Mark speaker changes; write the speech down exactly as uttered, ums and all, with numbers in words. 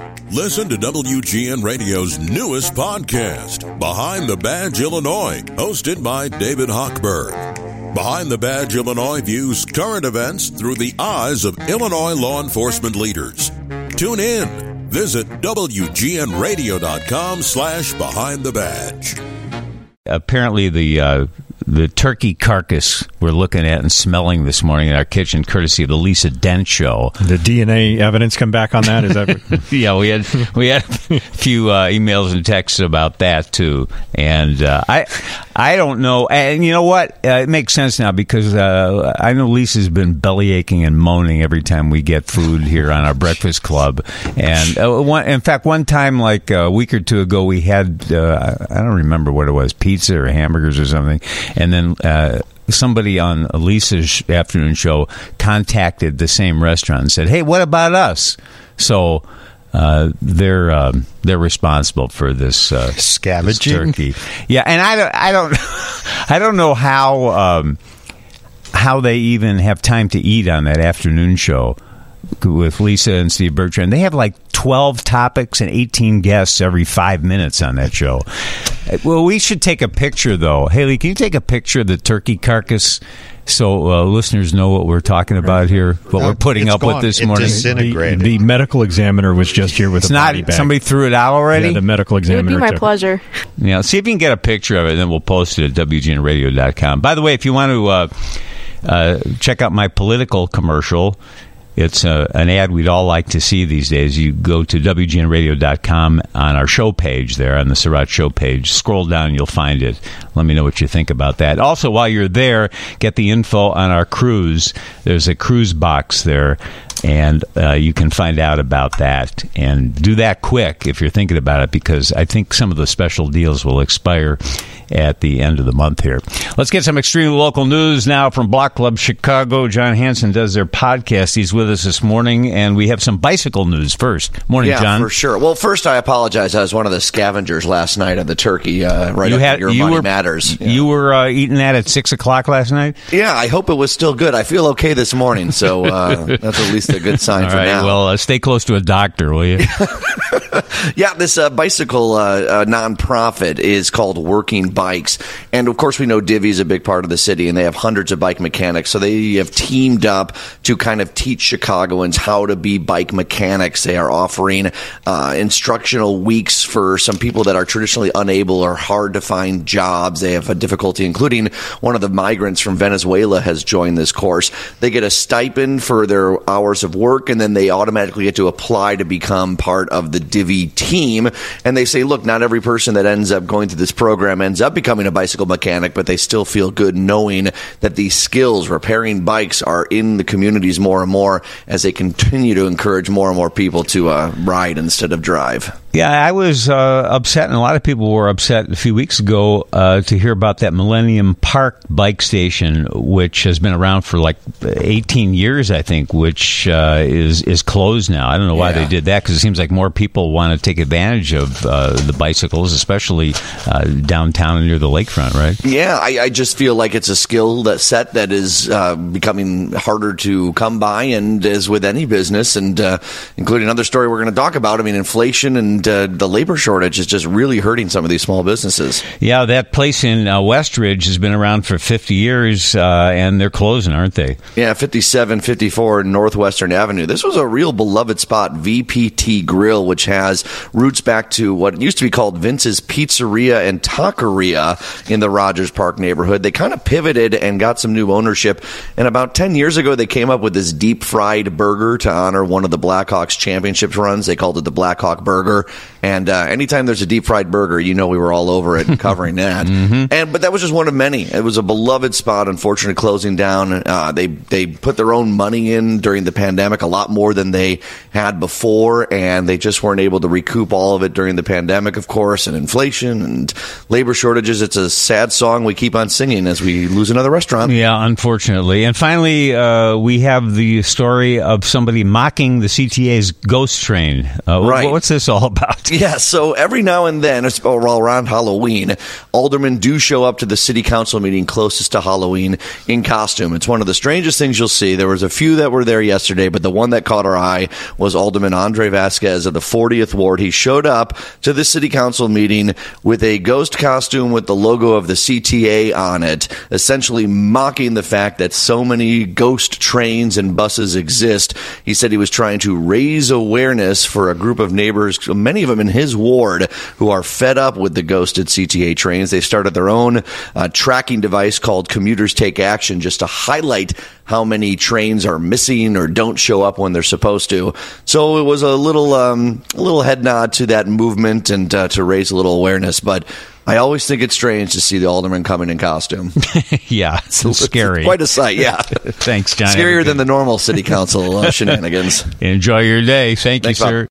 Speaker 1: Listen to W G N Radio's newest podcast, Behind the Badge Illinois, hosted by David Hochberg. Behind the Badge Illinois views current events through the eyes of Illinois law enforcement leaders. Tune in. Visit W G N radio dot com slash behind the badge.
Speaker 2: Apparently the uh, the turkey carcass we're looking at and smelling this morning in our kitchen, courtesy of the Lisa Dent Show.
Speaker 3: The D N A evidence come back on that? Is that
Speaker 2: yeah, we had we had a few uh, emails and texts about that too, and uh, I I don't know, and you know what? Uh, it makes sense now because uh, I know Lisa's been belly aching and moaning every time we get food here on our breakfast club, and uh, one, in fact, one time like a week or two ago, we had uh, I don't remember what it was, pizza or hamburgers or something. And then uh, somebody on Lisa's afternoon show contacted the same restaurant and said, "Hey, what about us?" So uh, they're uh, they're responsible for this uh,
Speaker 3: scavenging
Speaker 2: this turkey. Yeah, and I don't I don't I don't know how um, how they even have time to eat on that afternoon show with Lisa and Steve Bertrand. They have like twelve topics and eighteen guests every five minutes on that show. Well, we should take a picture, though. Haley, can you take a picture of the turkey carcass so uh, listeners know what we're talking about here, what we're putting
Speaker 4: it's
Speaker 2: up
Speaker 4: gone.
Speaker 2: with this
Speaker 4: it
Speaker 2: morning?
Speaker 4: Disintegrated.
Speaker 3: The, the medical examiner was just here with
Speaker 2: it's
Speaker 3: a
Speaker 2: not,
Speaker 3: body bag.
Speaker 2: Somebody threw it out already?
Speaker 3: Yeah, the medical
Speaker 5: It
Speaker 3: examiner.
Speaker 5: would be my
Speaker 3: took
Speaker 5: pleasure.
Speaker 2: Yeah, see if you can get a picture of it, and then we'll post it at W G N radio dot com. By the way, if you want to uh, uh, check out my political commercial, it's uh, an ad we'd all like to see these days. You go to W G N radio dot com on our show page there, on the Surratt show page. Scroll down, you'll find it. Let me know what you think about that. Also, while you're there, get the info on our cruise. There's a cruise box there, and uh, you can find out about that. And do that quick if you're thinking about it, because I think some of the special deals will expire at the end of the month here. Let's get some extremely local news now from Block Club Chicago. John Hansen does their podcast. He's with us this morning, and we have some bicycle news first. Morning,
Speaker 6: yeah,
Speaker 2: John.
Speaker 6: Yeah, for sure. Well, first, I apologize. I was one of the scavengers last night of the turkey, uh, right
Speaker 2: you
Speaker 6: up
Speaker 2: had,
Speaker 6: Your
Speaker 2: you
Speaker 6: Money
Speaker 2: were,
Speaker 6: Matters. Yeah.
Speaker 2: You were uh, eating that at six o'clock last night?
Speaker 6: Yeah, I hope it was still good. I feel okay this morning, so uh, that's at least a good sign
Speaker 2: All
Speaker 6: for
Speaker 2: right,
Speaker 6: now.
Speaker 2: Well, uh, stay close to a doctor, will you?
Speaker 6: Yeah, this uh, bicycle uh, uh, nonprofit is called Working Bikes. And, of course, we know Divvy is a big part of the city, and they have hundreds of bike mechanics. So they have teamed up to kind of teach Chicagoans how to be bike mechanics. They are offering uh, instructional weeks for some people that are traditionally unable or hard to find jobs. They have a difficulty, including one of the migrants from Venezuela has joined this course. They get a stipend for their hours of work, and then they automatically get to apply to become part of the Divvy team. And they say, look, not every person that ends up going through this program ends up becoming a bicycle mechanic, but they still feel good knowing that these skills, repairing bikes, are in the communities more and more as they continue to encourage more and more people to uh, ride instead of drive.
Speaker 2: Yeah, I was uh, upset, and a lot of people were upset a few weeks ago uh, to hear about that Millennium Park bike station, which has been around for like eighteen years, I think, which uh, is is closed now. I don't know why
Speaker 6: yeah.
Speaker 2: they did that, because it seems like more people want to take advantage of uh, the bicycles, especially uh, downtown and near the lakefront, right?
Speaker 6: Yeah, I, I just feel like it's a skill that set that is uh, becoming harder to come by, and as with any business, and uh, including another story we're going to talk about, I mean, inflation and uh, the labor shortage is just really hurting some of these small businesses.
Speaker 2: Yeah, that place in uh, Westridge has been around for fifty years, uh, and they're closing, aren't they?
Speaker 6: Yeah, fifty-seven fifty-four Northwestern Avenue. This was a real beloved spot, V P T Grill, which has roots back to what used to be called Vince's Pizzeria and Taqueria in the Rogers Park neighborhood. They kind of pivoted and got some new ownership, and about ten years ago, they came up with this deep-fried burger to honor one of the Blackhawks championship runs. They called it the Blackhawk Burger. And uh, anytime there's a deep fried burger, you know we were all over it, covering that. mm-hmm. And but that was just one of many. It was a beloved spot. Unfortunately, closing down. Uh, they they put their own money in during the pandemic, a lot more than they had before, and they just weren't able to recoup all of it during the pandemic, of course, and inflation and labor shortages. It's a sad song we keep on singing as we lose another restaurant.
Speaker 2: Yeah, unfortunately. And finally, uh, we have the story story of somebody mocking the C T A's ghost train. Uh,
Speaker 6: right.
Speaker 2: What's this all about?
Speaker 6: Yeah, so every now and then, around Halloween, aldermen do show up to the city council meeting closest to Halloween in costume. It's one of the strangest things you'll see. There was a few that were there yesterday, but the one that caught our eye was Alderman Andre Vasquez of the fortieth Ward. He showed up to the city council meeting with a ghost costume with the logo of the C T A on it, essentially mocking the fact that so many ghost trains and buses exist. He said he was trying to raise awareness for a group of neighbors, many of them in his ward, who are fed up with the ghosted C T A trains. They started their own uh, tracking device called Commuters Take Action just to highlight how many trains are missing or don't show up when they're supposed to. So it was a little um, a little head nod to that movement and uh, to raise a little awareness. But I always think it's strange to see the alderman coming in costume.
Speaker 2: Yeah, it's
Speaker 6: It's
Speaker 2: scary.
Speaker 6: quite a sight, yeah.
Speaker 2: Thanks, John.
Speaker 6: Scarier than the normal city council uh, shenanigans.
Speaker 2: Enjoy your day. Thank
Speaker 6: Thanks,
Speaker 2: you,
Speaker 6: Bob.
Speaker 2: sir.